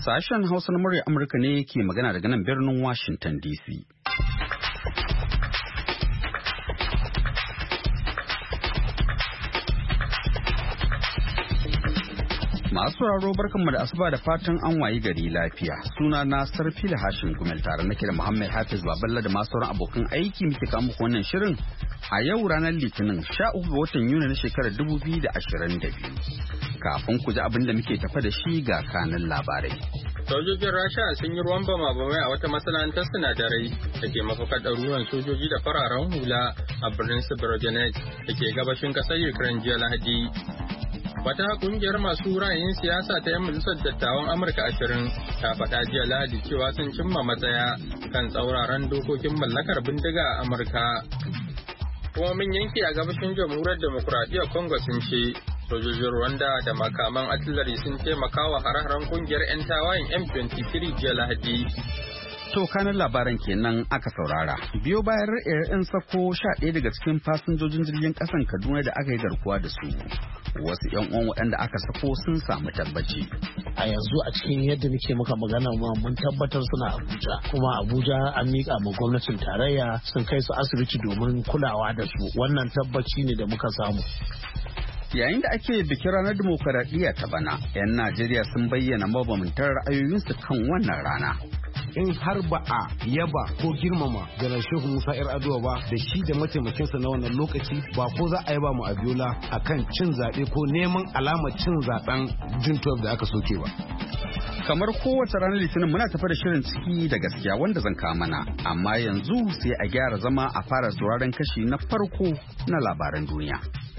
Sashen Hausa na murya Amurka ne ke magana daga nan birnin Washington DC. Masu sauraro barkanmu da asuba da fatan an wayi gari lafiya. Suna na Sarfila Hashim Gumel tare nake da Muhammad Hafiz Baballa da masu sauran abokan aiki muke kawo muku wannan shirin a yau ranar Litinin 13 ga watan Yuni na shekarar 2022. Kafin ku ji abin da muke tafa da shi ga kanin labarai. Sojojin Rasha sun yi ruwan bama-bamai a wata masana'antar sinadarai da ke mafakar ɗaruruwan sojoji da fararen hula a birnin Severodonetsk da ke gabashin ƙasar Ukraine jiya Lahadi. Wata kungiyar masu ra'ayin siyasa ta 'yan majalisar dattawan Amurka 20 ta faɗa jiya Lahadi cewa sun cimma matsaya kan tsauraran dokokin mallakar bindiga a Amurka. Hukumomin yanki a gabashin jamhuriyar demokuraɗiyyar Congo sun ce sojojin Rwanda da makaman artillery sun taimaka wa hare-haren kungiyar 'yan tawayen M23 jiya Lahadi. To kanan labaran kenan aka saurara. Biyo bayan ra'ayin sako 11 daga cikin fasinjojin jirgin kasan Kaduna da aka yi garkuwa da su. Wasu 'yan uwan waɗanda aka sako sun samu tabbaci. A yanzu a cikin yadda muke muka magana ma mun tabbatar suna Abuja. Kuma Abuja an miƙa ma gwamnatin tarayya sun kai su asibiti domin kulawa da su. Wannan tabbaci ne da muka samu. Yayin da ake bikin ranar dimokuraɗiyya ta bana, 'yan Najeriya sun bayyana mabambantan ra'ayoyinsu kan wannan rana. In har ba a yaba ko girmama janar Shehu Musa Yar'adua ba da shi da mataimakinsa na wannan lokaci ba ko za a yaba mu Abiola akan cin zaɓe ko neman alamar cin zaɓen June 12 da aka soke ba. Kamar kowace ranar Litinin muna tafi da shirin ciki da gaskiya wanda zan kawo mana, amma yanzu sai a gyara zama a fara sauraron kashi na farko na labaran duniya.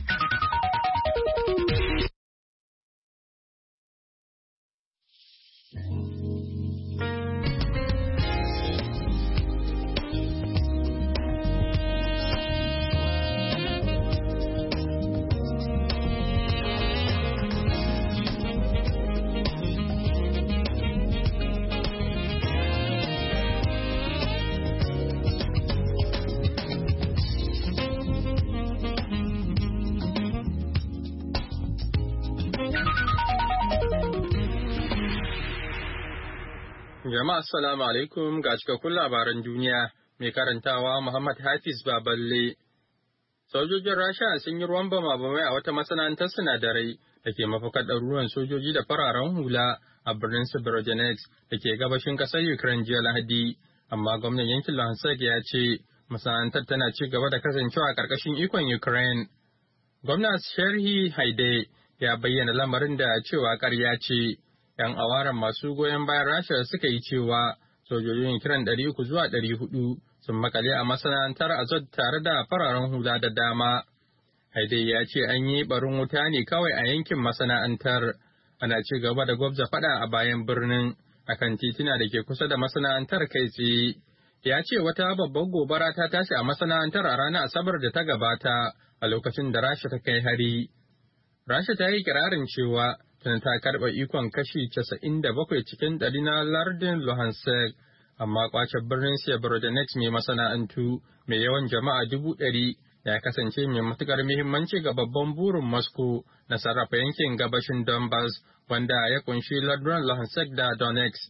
Jama'a assalamu alaikum ga cikakkun labaran duniya mai karantawa Muhammad Hafiz Baballe. Sojojin Rasha sun yi ruwan bama-bamai a wata masana'antar sinadarai da ke mafakar ɗaruruwan sojoji da fararen hula a birnin Severodonetsk da ke gabashin ƙasar Ukraine jiya Lahadi, amma gwamnan yankin Luhansk ya ce masana'antar tana ci gaba da kasancewa a ƙarƙashin ikon Ukraine. Gwamna Serhiy Haidai ya bayyana lamarin da cewa ƙarya ce. 'Yan awaran masu goyon bayan Rasha suka yi cewa sojojin Ukraine 300 zuwa 400 sun makale a masana'antar Azot tare da fararen hula da dama. Haidai ya ce an yi barin wuta ne kawai a yankin masana'antar. Ana ci gaba da gwabza fada a bayan birnin akan tituna da ke kusa da masana'antar kai tsaye. Ya ce wata babbar gobara ta tashi a masana'antar a ranar Asabar da ta gabata a lokacin da Rasha ta kai hari. Rasha ta yi kirarin cewa tana ta karɓa ikon kashi 97 cikin 100 na lardin Luhansk, amma kwace birnin Severodonetsk mai masana'antu mai yawan jama'a 100,000 ya kasance mai matukar muhimmanci ga babban burin Moscow na sarrafa yankin gabashin Donbass wanda ya kunshi lardunan Luhansk da Donetsk.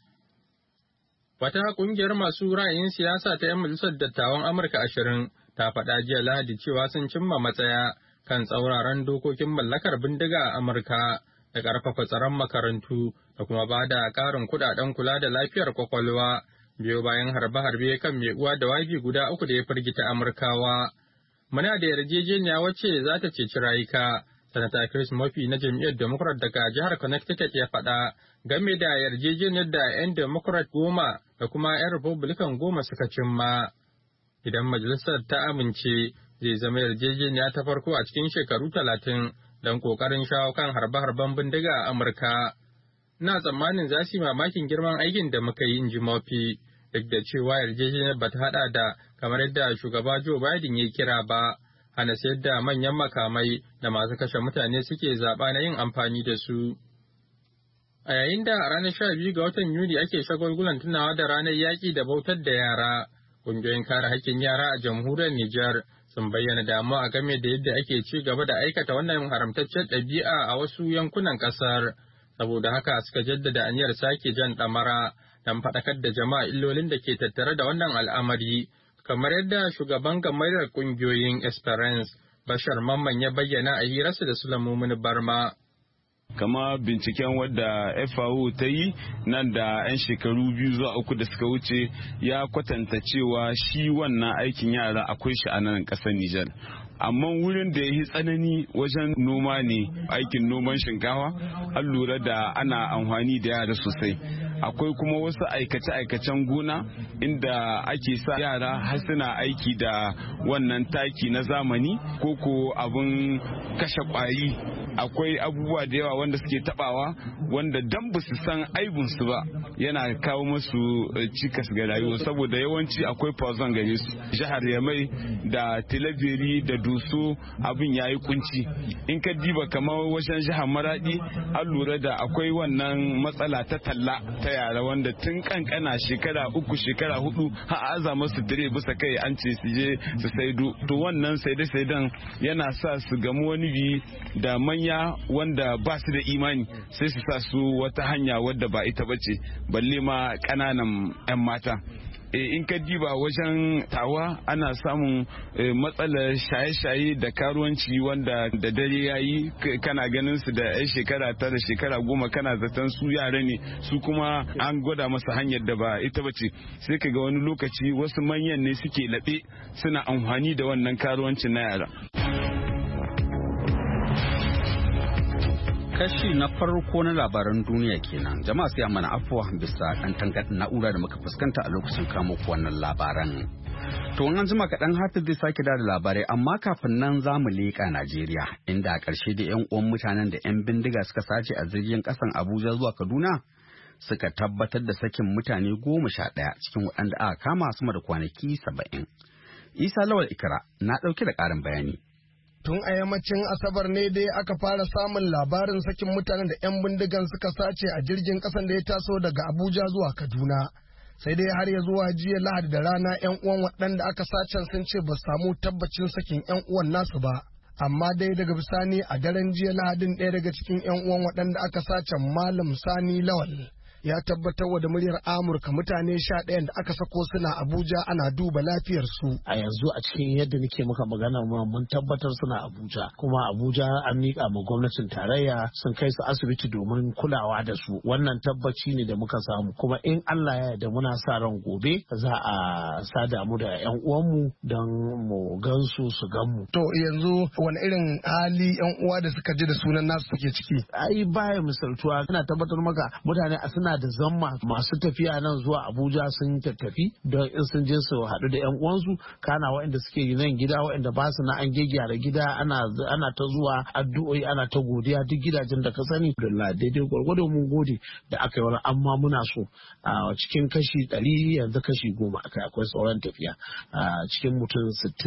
Wata kungiyar masu ra'ayin siyasa ta 'yan majalisar dattawan Amurka 20 ta faɗa jiya Lahadi cewa sun cimma matsaya kan tsauraran dokokin mallakar bindiga a Amurka. Da ƙarfafa tsaron makarantu da kuma ba da ƙarin kuɗaɗen kula da lafiyar kwakwalwa biyo bayan harbe-harbe kan mai uwa da wabi guda 3 da ya firgita Amurkawa. Muna da yarjejeniya wacce za ta ceci rayuka, Sanata Chris Murphy na jam'iyyar Democrat daga jihar Connecticut ya faɗa game da yarjejeniyar da 'yan Democrat 10 da kuma 'yan Republican 10 suka cimma. Idan majalisar ta amince, zai zama yarjejeniya ta farko a cikin shekaru 30. Don ƙoƙarin shawo kan harbe-harben bindiga a Amurka. Ina tsammanin za su yi mamakin girman aikin da muka yi, in ji Murphy, duk da cewa yarjejeniyar ba ta haɗa da kamar yadda shugaba Joe Biden ya kira ba, hana sayar da manyan makamai da masu kashe mutane suke zaɓa na yin amfani da su. A yayin da a ranar 12 ga watan Yuli ake shagulgulan tunawa da ranar yaƙi da bautar da yara, ƙungiyoyin kare haƙƙin yara a jamhuriyar Nijar sun bayyana damuwa game da yadda ake ci gaba da aikata wannan haramtaccen ɗabi'a a wasu yankunan ƙasar. Saboda haka suka jaddada aniyar sake jan ɗamara don faɗakar da jama'a illolin da ke tattare da wannan al'amari, kamar yadda shugaban gamayyar ƙungiyoyin Esperance Bashar Mamman ya bayyana a hirarsa da Sulaiman Barma. Kama binciken wadda FAO ta yi nan da 'yan shekaru 2 zuwa 3 da suka wuce ya kwatanta cewa shi wannan aikin yara akwai shi a nan ƙasar Nijar. Amma wurin da ya yi tsanani wajen noma ne, aikin noman shinkawa, an lura da ana amfani da yara sosai. Akwai kuma wasu aikace-aikacen gona inda ake sa yara har suna aiki da wannan taki na zamani ko abin kashe ƙwari. Akwai abubuwa da yawa wanda suke tabawa wanda dan ba su san aibinsu ba yana kawo musu cikas ga rayuwa, saboda yawanci akwai poison gare su. Jihar Yamai da Tilaberi da Doso abin yayi kunci. In ka diba kamar wajen jihar Maradi an lura da akwai wannan matsala ta talla ta yara wanda tun kankana shekara 3 shekara 4 har aza masu dire bisa kai an ce su je su saido. To wannan saide-saiden yana sa su gamu wani bi da manya wanda ba su da imani sai su sa su wata hanya wadda ba ita bace, balle ma ƙananan 'yan mata. In ka diba wajen Tawa ana samun matsalar shaye-shaye da karuwanci wanda da dare yayi kana ganin su da 'yan shekara 9 shekara 10 kana zaton su yara ne, su kuma an gwada masa hanyar da ba ita bace. Sai ka ga wani lokaci wasu manyan ne suke laɓe suna amfani da wannan karuwancin na yara. Kashi na farko na labaran duniya kenan. Jama'a sai mana afuwa bisa ɗan tangaɗin na'ura da muka fuskanta a lokacin kamo wannan labaran. To an jima kaɗan Hafiz zai sake da labarai, amma kafin nan za mu leƙa Najeriya, inda a ƙarshe da 'yan uwan mutanen da 'yan bindiga suka sace a jirgin ƙasan Abuja zuwa Kaduna suka tabbatar da sakin mutane 11 cikin waɗanda aka kama sama da kwanaki 70. Isa Lawal Ikra na ɗauke da ƙarin bayani. Tun a yammacin Asabar ne dai aka fara samun labarin sakin mutanen da 'yan bindigan suka sace a jirgin ƙasan da ya taso daga Abuja zuwa Kaduna. Sai dai har ya zuwa jiya Lahadi da rana 'yan uwan waɗanda aka sacen sun ce ba samu tabbacin sakin 'yan uwan nasu ba. Amma dai daga bisani a daren jiya Lahadin ɗaya daga cikin 'yan uwan waɗanda aka sacen Malam Sani Lawal ya tabbatar wa da muryar Amurka mutane 11 da aka sako suna Abuja ana duba lafiyarsu. A yanzu a cikin yadda nake maka magana mun tabbatar suna Abuja, kuma Abuja an miƙa ma gwamnatin tarayya sun kai su asibiti domin kulawa da su. Wannan tabbaci ne da muka samu, kuma in Allah ya yarda muna sa ran gobe za a sada mu da 'yan uwanmu don mu gansu su gan mu. To yanzu wani irin hali 'yan uwa da suka ji da sunan nasu suke ciki? Ai baya misaltuwa, ina tabbatar maka mutane a suna da zamma masu tafiya nan zuwa Abuja sun tafi don in sun je su haɗu da 'yan uwansu, kana waɗanda suke nan gida waɗanda ba su na an gyara gida ana ta zuwa addu'o'i ana ta godiya duk gidajen da ka sani. Alhamdulillah daidai gwargwado mun gode da aka yi wani, amma muna so a cikin kashi 100 yanzu kashi 10 akwai sauran tafiya. Cikin mutum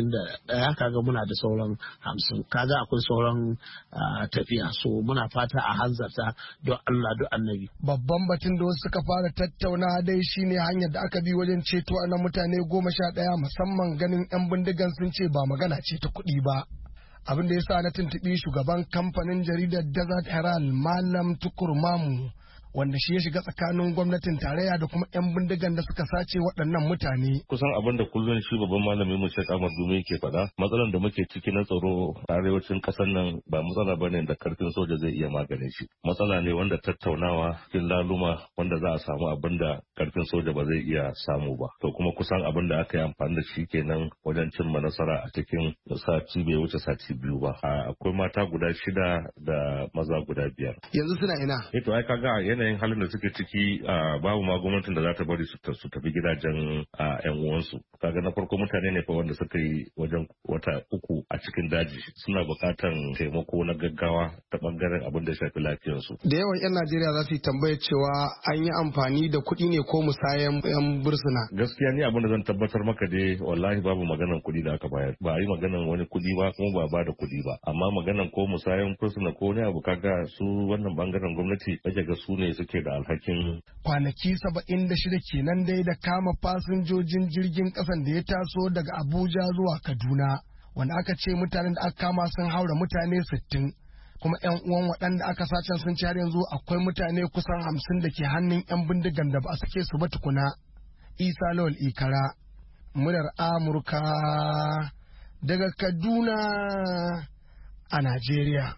61 kaga muna da sauran 50, kaga akwai sauran tafiya. So muna fata a hanzarta don Allah don Annabi. Babban batun da wasu suka fara tattauna dai shine hanyar da aka bi wajen ceto na mutane 11, musamman ganin 'yan bindigan sun ce ba magana ce ta kuɗi ba. Abin da ya sa na tuntuɓi shugaban kamfanin jaridar Desert Herald Malam Tukur Mamu, wanda shi ya shiga tsakanin gwamnatin tarayya da kuma 'yan bindigan da suka sace waɗannan mutane. Kusan abin da kullum shi babban malamin mu Sheikh Ahmad Gumi ke faɗa, matsalar da muke ciki na tsaro a arewacin ƙasar nan ba matsala bane da karfin soja zai iya maganin shi. Matsala ne wanda tattaunawa cikin laluma wanda za a samu abin da karfin soja ba zai iya samu ba. To kuma kusan abin da aka yi amfani da shi kenan wajen cimma nasara a cikin sati bai wuce sati 2 ba. Akwai mata guda 6 da maza guda 5. Yanzu suna ina? To ai kaga yanayin halin da suke ciki babu ma gwamnatin da za ta bari su tafi gidajen yan uwansu. Kaga na farko mutane ne fa wanda suka yi wajen wata 3 a cikin daji, suna bukatan taimako na gaggawa ta bangaren abin da shafi lafiyarsu. Da yawan 'yan Najeriya za su yi tambaya cewa an yi amfani da kuɗi ne ko musayan 'yan bursuna. Gaskiya ni abin da zan tabbatar maka dai wallahi babu maganan kuɗi da aka bayar, ba a yi maganan wani kuɗi ba kuma ba da kuɗi ba, amma maganan ko musayan fursuna ko ne abu kaga su wannan bangaren gwamnati ake ga su ne suke da alhakin. Kwanaki 76 kenan dai da kama fasinjojin jirgin kasan da ya taso daga Abuja zuwa Kaduna, wanda aka ce mutanen da aka kama sun haura mutane 60. kuma 'yan uwan waɗanda aka sace sun ci har yanzu akwai mutane kusan 50 da ke hannun 'yan bindigan da ba a sake su ba tukuna. Isa Lawal Ikara, muryar Amurka daga Kaduna a Najeriya.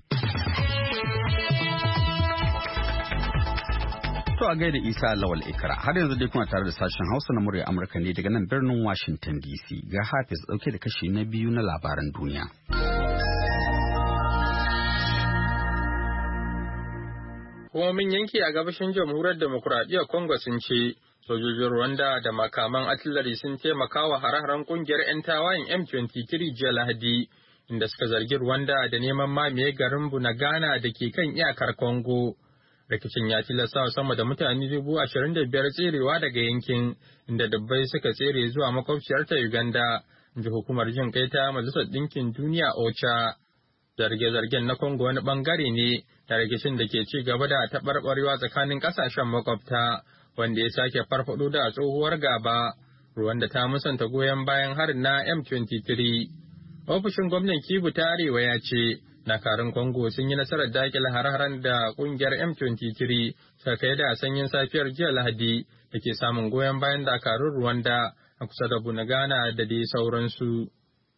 To a gaida Isa Lawal Ikara, har yanzu dai kuna tare da sashen Hausa na muryar Amurka ne daga nan birnin Washington DC. Ga Hafiz dauke da kashi na biyu na labaran duniya. Hukumomin yanki a gabashin jamhuriyar demokuraɗiyyar Congo sun ce sojojin Rwanda da makaman artillery sun taimaka wa hare-haren kungiyar 'yan tawayen M23 jiya Lahadi, inda suka zargi Rwanda da neman mamaye garin Bunagana da ke kan iyakar Congo. Rikicin ya tilasta sama da mutane 25,000 tserewa daga yankin, inda dabbai suka tsere zuwa makwabciyarta Uganda, inji hukumar jin kai ta Majalisar Ɗinkin Duniya OCHA. Zarge-zargen na Congo wani bangare ne da rikicin da ke ci gaba da taɓarɓarewa tsakanin ƙasashen makwabta, wanda ya sake farfaɗo da tsohuwar gaba. Rwanda ta musanta goyon bayan harin na M23. Ofishin gwamnan Kivu ta Arewa ya ce, dakarun Congo sun yi nasarar dakile har-haren da ƙungiyar M23 suka kai da sanyin safiyar jiya Lahadi da ke samun goyon bayan dakarun Rwanda a kusa da Bunagana da dai sauransu.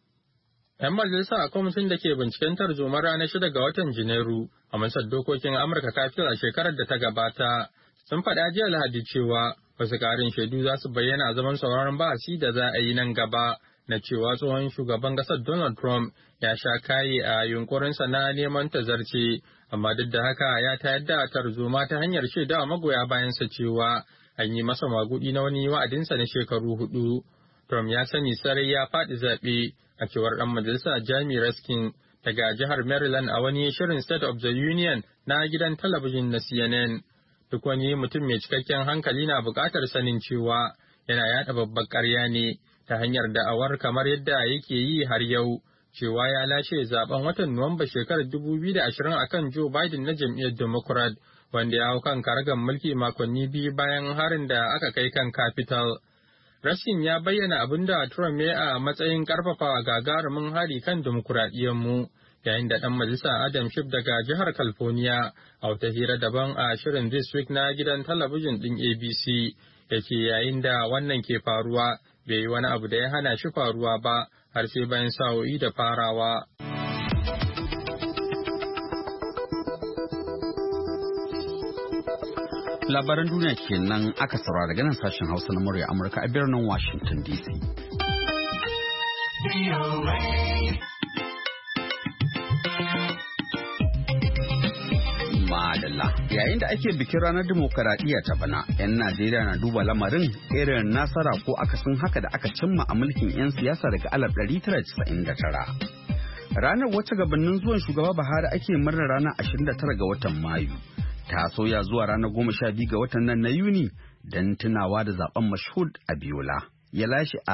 'Yan majalisa a kwamitin da ke binciken tarzomar ranar 6 ga watan Janairu a Majalisar Dokokin Amurka kafin a shekarar da ta gabata sun faɗa jiya Lahadi cewa wasu ƙarin shaidu za su bayyana a zaman sauraron bahasi da za a yi nan gaba na cewa tsohon shugaban ƙasar Donald Trump ya sha kaye a yunkurinsa na neman tazarce, amma duk da haka ya tayar da tarzoma ta hanyar shaidawa magoya bayansa cewa an yi masa magudi na wani wa'adinsa na shekaru 4. Trump ya sani sarai ya faɗi zaɓe a cewar ɗan majalisa Jamie Raskin daga jihar Maryland a wani shirin State of the Union na gidan talabijin na CNN. Duk wani mutum mai cikakken hankali na buƙatar sanin cewa yana yaɗa babbar ƙarya ne ta hanyar da'awar kamar yadda yake yi har yau, cewa ya lashe zaben watan Nuwamba shekarar 2020 akan Joe Biden na jam'iyyar Democrat, wanda ya hau kan karagar mulki makonni biyu bayan harin da aka kai kan Capitol. Raskin ya bayyana abin da Trump ya a matsayin karfafa gagarumin hari kan mu, yayin da ɗan majalisa Adam Schiff daga jihar California a wata hira daban a shirin This Week na gidan talabijin ɗin ABC yake yayin da wannan ke faruwa bai yi wani abu da ya hana shi faruwa ba har sai bayan sa'o'i da farawa. Labaran duniya kenan aka saurara daga nan sashen Hausa na murya Amurka a birnin Washington DC. Madalla. Yayin da ake bikin ranar dimokuraɗiyya ta bana, 'yan Najeriya na duba lamarin irin nasara ko akasin haka da aka cimma a mulkin 'yan siyasa daga 1999. Ranar wacce gabanin zuwan shugaba Buhari ake murnar ranar 29 ga watan Mayu. Ta soya zuwa ranar 12 ga watan nan na Yuni don tunawa da zaben Mashhud Abiola ya lashe a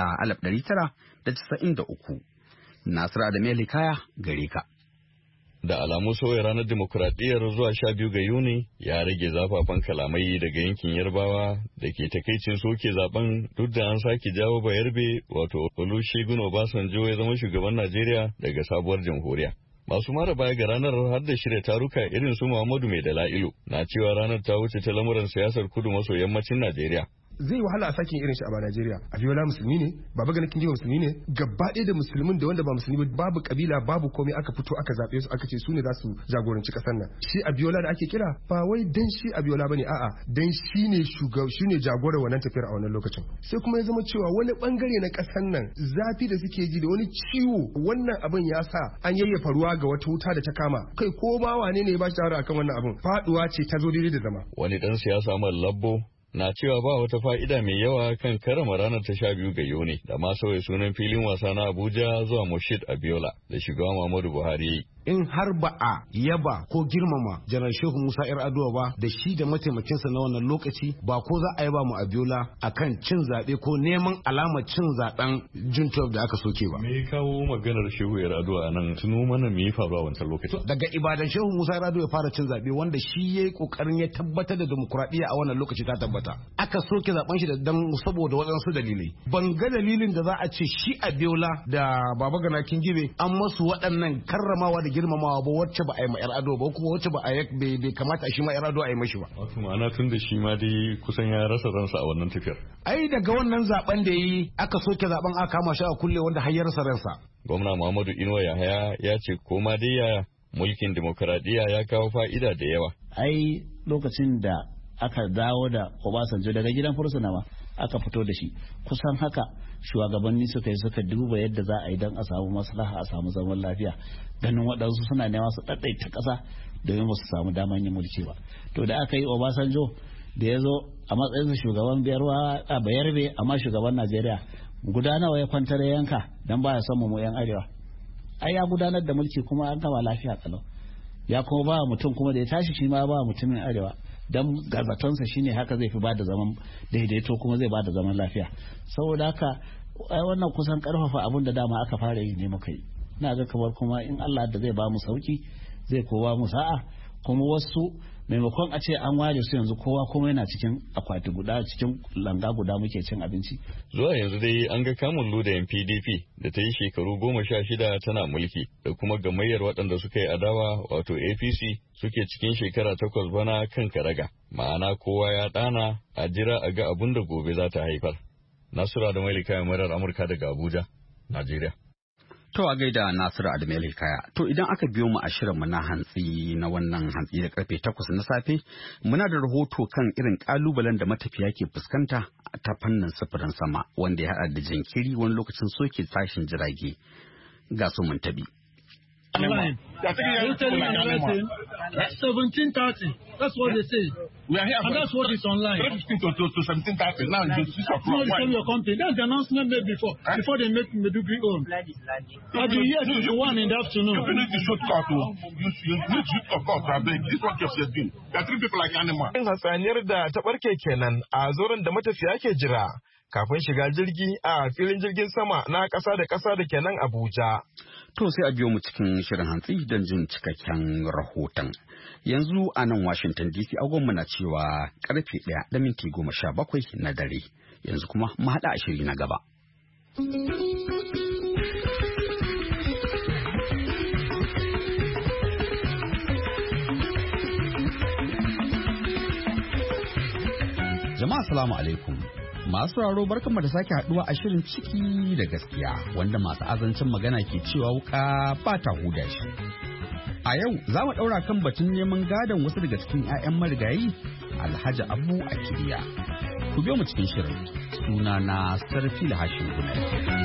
1993. Nasiru Adamu Hikaya gare ka. Da alamu sauya ranar demokuraɗiyyar zuwa 12 ga Yuni ya rage zafafan kalamai daga yankin Yarbawa da ke takaicin soke zaben duk da an sake jawo Bayarbe wato Olusegun Obasanjo ya zama shugaban Najeriya daga sabuwar jamhuriya. Masu mara baya ga ranar har da shirya taruka irin su Muhammadu Mai Dala'ilu na cewa ranar ta wuce ta lamuran siyasar kudu maso yammacin Najeriya. Zai wahala a sake irin shi a Najeriya. Abiola musulmi ne, Baba Gana Kingiwa musulmi ne, gaba ɗaya da musulmin da wanda ba musulmi ba, babu kabila babu komai aka fito aka zaɓe su aka ce su ne za su jagoranci ƙasar nan. Shi Abiola da ake kira ba wai dan shi Abiola bane, a'a dan shi ne jagoran wannan tafiyar a wannan lokacin. Sai kuma ya zama cewa wani bangare na ƙasar nan zafi da suke ji da wani ciwo wannan abin ya sa an yayyafa ruwa ga wata wuta da ta kama. Kai ko ma wane ne ya ba shi shawara akan wannan abin? Faduwa ce ta zo daidai da zama. Wani dan siyasa mai labbo na cewa ba wata fa'ida mai yawa kan karama ranar ta 12 ga Yuni da ma sauya sunan filin wasa na Abuja zuwa Moshid Abiola da shugaba Muhammadu Buhari. In har ba a yaba ko girmama janar Shehu Musa Yar'adua ba da shi da mataimakinsa na wannan lokaci ba ko za a yaba mu Abiola akan cin zaɓe ko neman alamar cin zaɓen June 12 da aka soke ba. Me ya kawo maganar Shehu Yar'adua a nan? Tuno mana me ya faru a wancan lokaci? Daga Ibadan Shehu Musa Yar'adua ya fara cin zaɓe wanda shi ya yi ƙoƙarin ya tabbatar da demokuraɗiyya a wannan lokaci ta tabbata. Aka soke zaɓen shi da dan saboda waɗansu dalilai. Ban ga dalilin da za a ce shi Abiola da Baba Gana Kingibe an masu waɗannan karramawa da girmamawa ba wacce ba a yi ma yar ado ba kuma wacce ba a bai kamata shi ma yar ado a yi mashi ba. Wato ma'ana tun da shi ma dai kusan ya rasa ransa a wannan tafiyar. Ai daga wannan zaben da yi aka soke zaben aka kama shi a kulle wanda har ya rasa ransa. Gwamna Muhammadu Inuwa Yahaya ya ce koma dai ya mulkin demokradiyya ya kawo fa'ida da yawa. Ai lokacin da aka dawo da Obasanjo daga gidan fursuna ma aka fito da shi kusan haka shugabanni suka duba yadda za a yi don a samu maslaha a samu zaman lafiya ganin waɗansu suna nema su ɗaɗɗaita ƙasa domin ba su samu daman yin mulki ba. To da aka yi Obasanjo da ya zo a matsayin shugaban Bayarbe amma shugaban Najeriya guda nawa ya kwantar yanka don baya son mu yan arewa. Ai ya gudanar da mulki kuma an gama lafiya kalau. Ya kuma ba mutum kuma da ya tashi shi ma ba mutumin arewa. Dan gazatonsa shine haka zai fi bada zaman daidaito kuma zai bada zaman lafiya. Saboda haka wannan kusan karfafa abin da dama aka fara yi ne muka yi. Ina ga kamar kuma in Allah da zai ba mu sauki zai kowa mu sa'a kuma wasu maimakon a ce an ware su yanzu kowa kuma yana cikin akwati guda cikin langa guda muke cin abinci. Zuwa yanzu dai an ga kamun ludayin PDP da ta yi shekaru 16 tana mulki da kuma gamayyar waɗanda suka yi adawa wato APC suke cikin shekara 8 bana kan karaga. Ma'ana kowa ya ɗana a jira a ga abin da gobe za ta haifar. Nasura da Malika murar Amurka daga Abuja, Najeriya. To a gaida Nasiru Adamu Kaya. To idan aka biyo mu a shirinmu na hantsi na wannan hantsi da karfe 8 na safe, muna da rahoto kan irin kalubalen da matafiya ke fuskanta ta fannin sufurin sama wanda ya haɗa da jinkiri wani lokacin soke tashin jirage. Ga su mun tabi. Online. They're telling you another thing. 17:30. That's what they say. We are here. And that's what is online. 15 to 17:30. Now it's 6 o'clock. No, tell your company. That's the announcement made before they make Medugri own. But you hear to the one in the afternoon. You need to shoot cut. You need to shoot cut. This one just said doing. There are 3 people like animals. Hatsaniyar da ta barke kenan a zoron da matafiya ke jira kafin shiga jirgi a filin jirgin sama na ƙasa da ƙasa da kenan Abuja. To sai a biyo mu cikin shirin hantsi don jin cikakken rahoton. Yanzu a nan Washington DC agonmu na cewa karfe 1:17 na dare. Yanzu kuma mu haɗa a shiri na gaba. Jama'a salamu alaikum. Masu sauraro barkanmu da sake haduwa a shirin ciki da gaskiya wanda masu azancin magana ke cewa wuka ba ta huda shi. A yau za mu daura kan batun neman gadon wasu daga cikin 'ya'yan marigayi Alhaji Abu Akiliya. Ku biyo mu cikin shirin. Suna na Sarfil Hashin Gumel.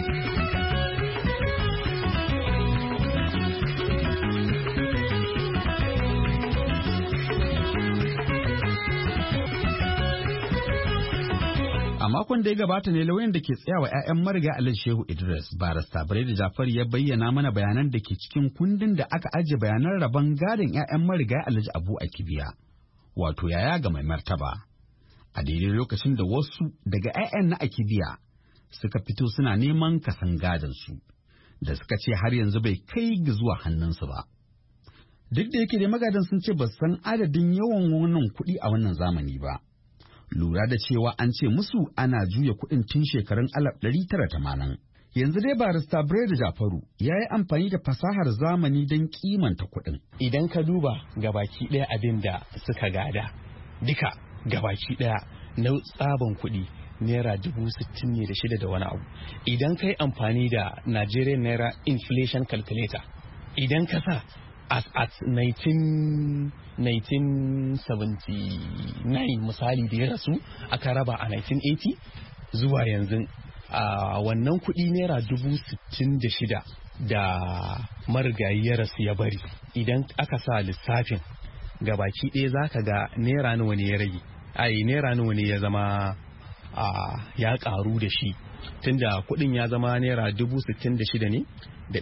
A makon da ya gabata ne lauyan da ke tsayawa 'ya'yan mariga Alhaji Shehu Idris barista Breda Jafar ya bayyana mana bayanan da ke cikin kundin da aka ajiye bayanan rabon gadon 'ya'yan mariga Alhaji Abu Akibiya, wato yaya ga mai martaba. A daidai lokacin da wasu daga 'ya'yan na Akibiya suka fito suna neman kasan gadon su, da suka ce har yanzu bai kai ga zuwa hannunsu ba. Duk da yake da magadan sun ce ba san adadin yawan wannan kuɗi a wannan zamani ba. Lura da cewa an ce musu ana juya kuɗin tun shekarun 1980. Yanzu dai barista Breda Jafaru ya yi amfani da fasahar zamani don kimanta kuɗin. Idan ka duba gabaki ɗaya abin da suka gada, duka gabaki ɗaya na tsaban kuɗi naira 66,000 da wani abu. Idan ka yi amfani da Nigerian Naira Inflation Calculator, idan ka sa at 1979 misali da ya rasu aka raba a 1980 zuwa yanzu a wannan kuɗi naira 66,000 da marigayi ya rasu ya bari, idan aka sa lissafin gabaki ɗaya za ka ga naira nawa ne ya rage, naira nawa ne ya zama ya ƙaru da shi, tunda kuɗin ya zama naira 66,000 ne da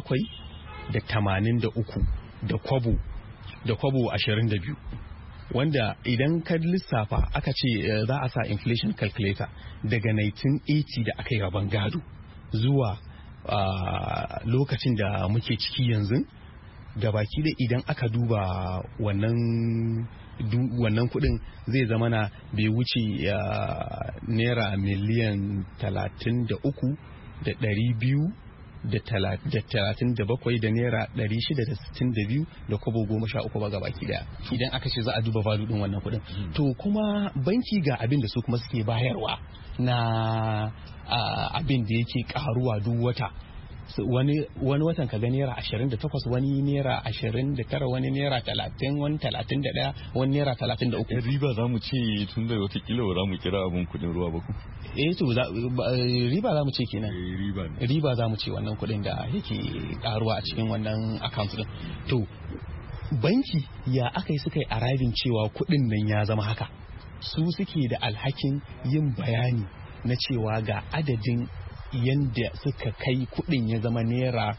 783 da kwabo 22, wanda idan ka lissafa aka ce za a sa inflation calculator daga 1980 da aka yi rabon gado zuwa lokacin da muke ciki yanzu, gabaki da idan aka duba wannan kudin zai zama na bai wuce naira miliyan 33,200 37 da naira 662 da kobo 13 ba gabaki daya idan aka ce za a duba value din wannan kuɗin. To kuma banki ga abin da su kuma suke bayarwa na abin da yake karuwa duk wata. wani watan ka ga naira 28, wani naira 29, wani naira 30, wani 31, wani naira 33. Riba za mu ce tun da watakila ba za mu kira abun kudin ruwa ba ku? To riba za mu ce kenan. Riba za mu ce wannan kudin da yake karuwa a cikin wannan account din. To banki ya aka yi suka yi arriving cewa kudin nan ya zama haka. Su suke da alhakin yin bayani na cewa ga adadin yanda suka kai kudin ya zama naira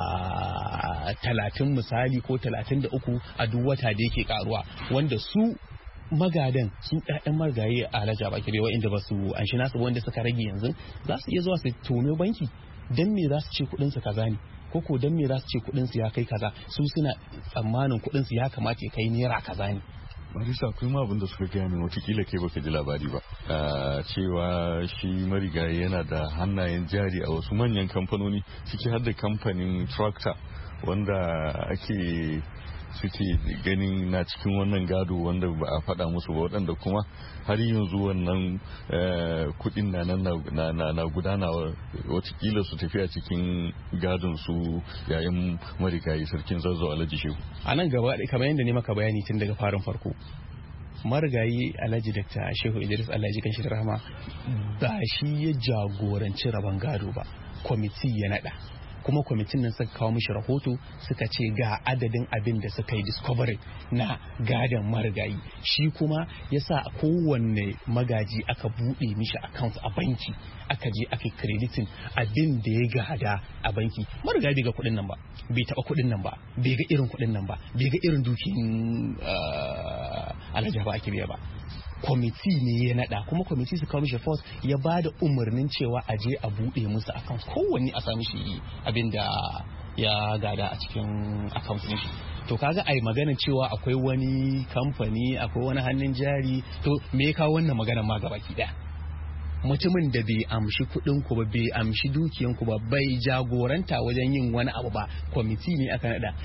30 misali ko 33 a duk wata da yake karuwa, wanda su magadan su ɗaɗan margaye a Alhaji Aba Kibiya inda ba su an shi nasu wanda suka rage yanzu za su iya zuwa su tome banki dan me za su ce kudin su kaza ne koko dan me za su ce kudin su ya kai kaza, su suna tsammanin kudin su ya kamata ya kai naira kaza ne. Marisa, akwai ma abin da suka gaya min watakila kai baka ji labari ba, cewa shi marigayi yana da hannayen jari a wasu manyan kamfanoni ciki har da kamfanin Tractor wanda suke ganin na cikin wannan gado wanda ba a faɗa musu ba, waɗanda kuma har yanzu wannan kuɗin na gudana watakila su tafi a cikin gadon su yayin marigayi sarkin Zazzau Alhaji Shehu. A nan gaba kamar yadda ne maka bayani tun daga farin farko, marigayi Alhaji Dr. Shehu Idris Alhaji kan shi rahama ba shi ya jagoranci rabon gado ba, kwamiti ya naɗa. Kuma kwamitin nan suka kawo mishi rahoto suka ce ga adadin abin da suka yi discovery na gadon marigayi, shi kuma ya sa kowanne magaji aka buɗe mishi account a banki, aka je aka crediting abin da ya gada a banki. Marigayi bai ga kuɗin nan ba, bai taɓa kuɗin nan ba, bai ga irin kuɗin nan ba, bai ga irin dukiyin Alhaji Aba Kibiya ba. Kwamiti ne ya nada, kuma kwamiti su kawo mishi force ya ba da umarnin cewa a je a buɗe musu account, kowanne a sami shi abin da ya gada a cikin account din shi. To kaga ai maganar cewa akwai wani kamfani, akwai wani hannun jari, to me ya kawo wannan maganar ma gabaki daya? Mutumin da bai amshi kuɗin ku ba, bai amshi dukiyan ku ba, bai jagoranta wajen yin wani abu ba, kwamiti ne aka nada.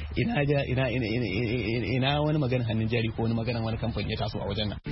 Ina wani maganar hannun jari ko wani maganar wani kamfani ya taso a wajen nan.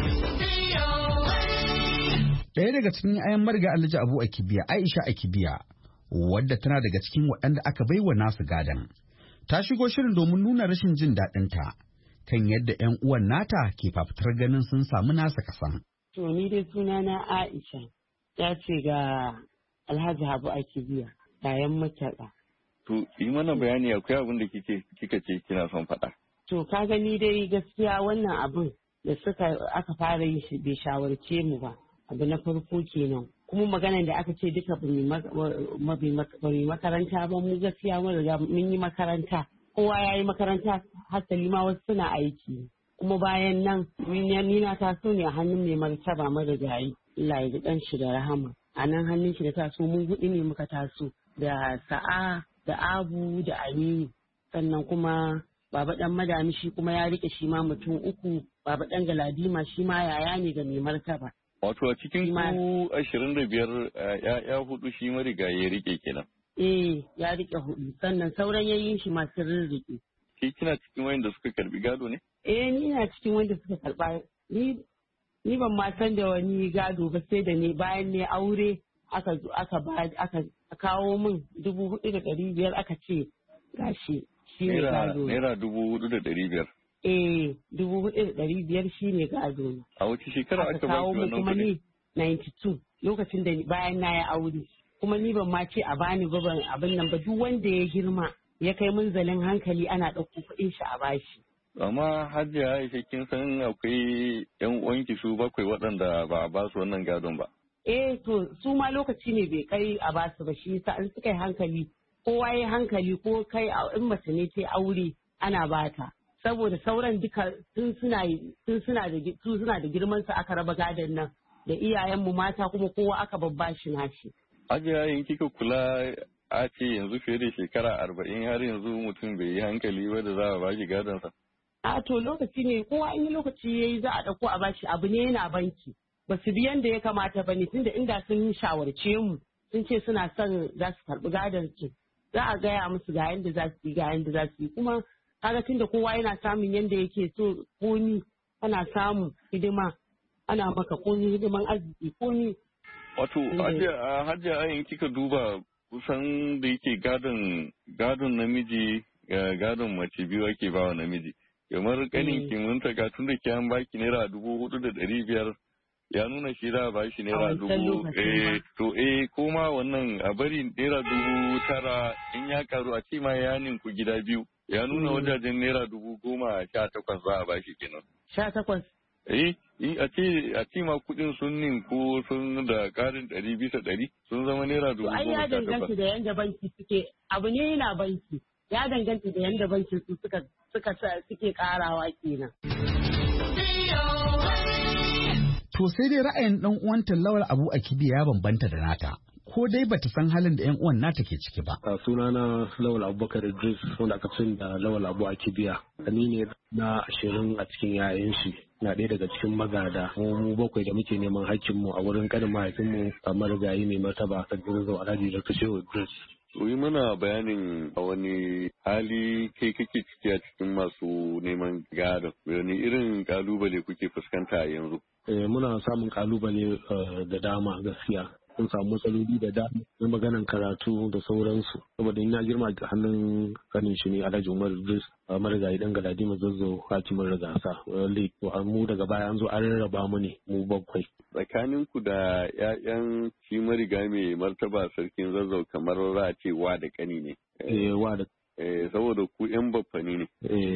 Ɗaya daga cikin ayan marga Alhaji Abu Akibiya, Aisha Akibiya, wadda tana daga cikin waɗanda aka baiwa nasu gadan, ta shigo shirin domin nuna rashin jin daɗinta kan yadda 'yan uwan nata ke fafutar ganin sun samu nasa kasan. To ni dai sunana Aisha, ya ce ga Alhaji Abu Akibiya, yayan mutaka. To yi mana bayani, akwai abin da kika ce kina son faɗa. To ka gani dai gaskiya wannan abin da aka fara yin shi bai shawarce mu ba. Abu na farko kenan, kuma maganar da aka ce duka ba mai makaranta ba, mu gaskiya mun riga mun yi makaranta, kowa ya yi makaranta, hasali ma wasu suna aiki. Kuma bayan nan ni na taso ne a hannun mai martaba marigayi, Allah ya ji dan shi da rahama. A nan hannun shi da taso mun hudu ne muka taso, da Sa'a da Abu da Aminu, sannan kuma Baba dan Madami shi kuma ya rike shi ma mutum 3, Baba dan Galadima shi ma yaya ne ga mai martaba. Wato a cikin ku 25 ya hudu shi marigayi ya rike kenan. Ya rike 4, sannan sauran yayin shi masu rirrike. Ke kina cikin wanda suka karbi gado ne? Ni na cikin wanda suka karba. Ni ban ma san da wani gado ba, sai da ne bayan ne aure aka kawo min 4,500 aka ce gashi shi ne gado. Naira 4,500. 4,500 shi ne gado. A wace shekara aka ba ki wannan kuma ni 92 lokacin da bayan na ya aure. Kuma ni ban ma ce a bani ba abin nan ba, duk wanda ya girma ya kai munzalin hankali ana ɗauko kuɗin shi a bashi. Amma Hajiya Aisha kin san akwai 'yan uwanki su 7 waɗanda ba a ba su wannan gadon ba. To su ma lokaci ne bai kai a basu ba, shi yasa in suka yi hankali, kowa ya hankali ko kai in mace ne ta aure ana bata. Saboda sauran duka sun suna da girman su aka raba gadon nan da iyayenmu mata, kuma kowa aka babbashi nashi. Hajiya in kika kula a ce yanzu fiye da shekara 40 har yanzu mutum bai yi hankali ba da za a bashi gadonsa. To lokaci ne, kowa in yi lokaci yayi za a dauko a bashi, abu ne yana banki. Ba su bi yanda ya kamata ba ne, tunda inda sun shawarce mu sun ce suna son za su karɓi gadon ki za a gaya musu ga yanda za su yi ga yanda za su yi kuma kaga tunda kowa yana samun yanda yake so komi ana samu hidima ana maka komi hidiman arziki komi. Wato Hajiya ayin kika duba kusan da yake gadon namiji gadon mace biyu ake bawa namiji. Kamar kanin kimunta tun da kiyan baki naira 4,500 ya nuna shi za a ba shi naira 1,000 to koma wannan a bari naira 9,000 in ya karu a ce ma ya ninku gida biyu ya nuna wajajen naira 18,000 za a ba shi kenan. 18. A ce ma kudin sun ninku sun da karin 100% sun zama naira 18,000. Ai ya danganta da yanda banki suke abu ne yana banki ya danganta da yanda banki su suke karawa kenan. To sai dai ra'ayin dan uwanta Lawal Abu Akibi ya bambanta da nata. Ko dai bata san halin da 'yan uwan nata ke ciki ba. Sunana Lawal Abubakar Idris wanda aka fi da Lawal Abu Akibiya. Ni ne na 20 a cikin yayan shi. Na ɗaya daga cikin magada mu 7 da muke neman hakkinmu a wurin kanin mahaifinmu a marigayi mai martaba Sarkin Zazzau Alhaji Dr. Shehu Idris. yi mana bayanin a wani hali kai kake ciki a cikin masu neman gadon. Wani irin kalubale kuke fuskanta a yanzu? Muna samun kalubale da dama gaskiya. Mun samu matsaloli da dama na maganan karatu da sauransu. Saboda ina girma a hannun kanin shi ne Alhaji Umar Idris marigayi dan Galadima Zazzau hakimin Rigasa. Mu daga baya an zo an rarraba mu ne mu 7. Tsakaninku da 'ya'yan shi marigayi mai martaba Sarkin Zazzau kamar za a ce wa da kani ne. Wa da saboda ku 'yan baffani ne.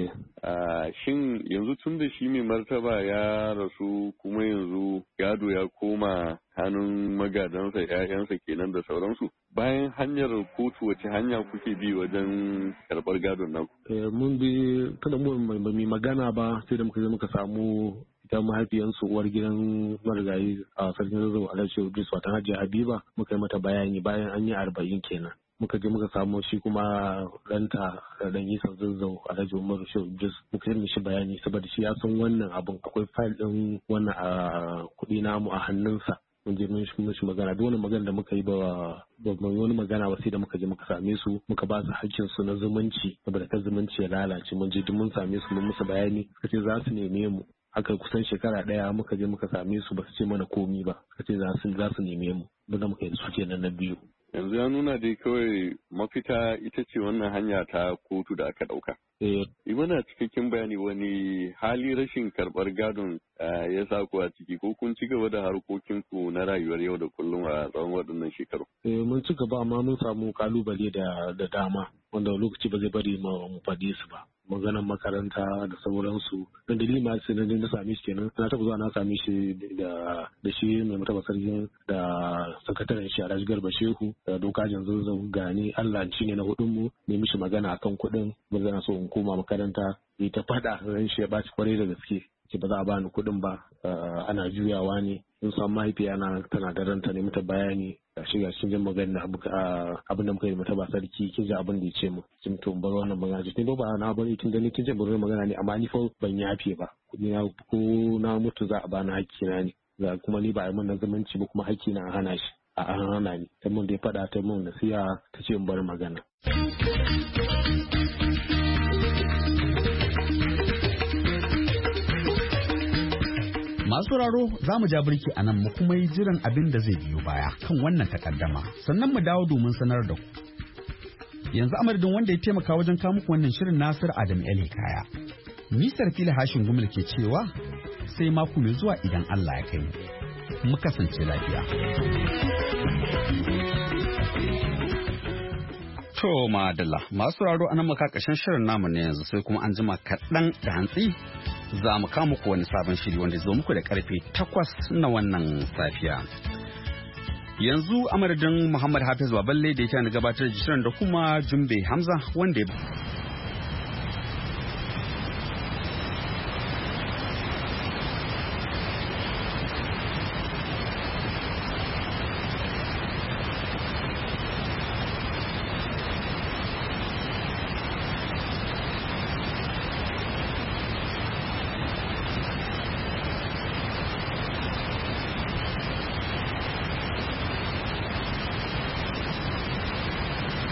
Shin yanzu tun da shi mai martaba ya rasu kuma yanzu gado ya koma hannun magadansa 'ya'yansa kenan da sauransu. Bayan hanyar kotu wace hanya kuke bi wajen karɓar gadon nan? Mun bi kada mu mai magana ba sai da muka samu ita mahaifiyansu uwar gidan marigayi a Sarkin Zazzau Alhaji Idris wata Hajiya Habiba muka yi mata bayani bayan an yi 40 kenan. Muka je muka samu shi kuma ɗanta dan Isa Zazzau Alhaji Umar Shehu Idris muka yi mishi bayani saboda shi ya san wannan abun akwai fayil ɗin wannan a kuɗi namu a hannunsa. Mun je mishi magana duk wani magana da muka yi ba wani magana ba sai da muka je muka same su muka ba su hakkin su na zumunci saboda ta zumunci ya lalace mun je duk mun same su mun musu bayani kace za su neme mu haka kusan shekara 1 muka je muka same su ba su ce mana komi ba kace za su neme mu da muka yi su kenan na biyu. Yanzu ya nuna dai kawai mafita ita ce wannan hanya ta kotu da aka ɗauka. Yi mana cikakken bayani wani hali rashin karɓar gadon ya sa ku a ciki ko kun ci gaba da harkokinku na rayuwar yau da kullum a tsawon waɗannan shekaru? Mun ci gaba amma mun samu kalubale da dama wanda lokaci ba zai bari mu faɗi su ba. Maganan makaranta da sauransu. Dan dalili ma sai na same shi kenan. Na taɓa zuwa na same shi da shi mai martaba sarkin da sakataren shi Alhaji Garba Shehu da dokajin Zazzau gani Allah shi ne na hudun mu ne mishi magana akan kuɗin ba zan so in koma makaranta ni ta faɗa ran shi ya baci kwarai da gaske. Ce ba za a bani kuɗin ba ana juyawa ne in san mahaifiya na tana da ranta ne mata bayani ga shi jin magana abin da muka yi mata ba sarki kin ji abin da ya ce mu kin to bar wannan magana ce ba na bari tun da ni kin ji bar magana ne amma ni fa ban yafe ba ko na mutu za a bani hakki na ne za kuma ni ba a yi min zumunci ba kuma hakki na hana shi a hana ni ta mun da ya faɗa ta mun nasiha ta ce in bar magana. Masu raro za mu ja birki a nan mu kuma yi jiran abin da zai biyo baya kan wannan takaddama sannan mu dawo domin sanar da ku. Yanzu amadadin wanda ya taimaka wajen kawo muku wannan shirin Nasir Adam Ele Kaya. Nisar fili hashin gumul ke cewa sai mako mai zuwa idan Allah ya kai mu kasance lafiya. To madalla masu raro anan maka kashin shirin namu ne yanzu sai kuma an jima kaɗan da hantsi za mu kawo muku wani sabon shiri wanda zo muku da karfe 8 na wannan safiya. Yanzu a madadin Muhammad Hafiz Baballe da yake gabatar da shirin da kuma Jumbe Hamza wanda ya